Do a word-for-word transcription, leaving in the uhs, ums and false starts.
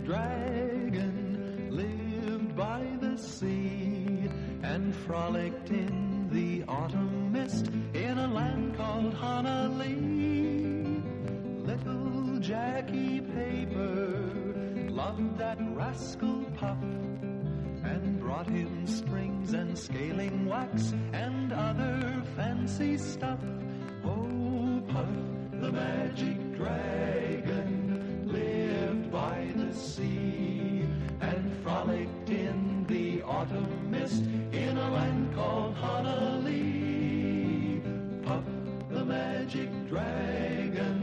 dragon lived by the sea and frolicked in the autumn mist in a land called Honolulu. Little Jackie Paper loved that rascal Puff and brought him springs and scaling wax and other fancy stuff. Oh, Puff, the magic dragon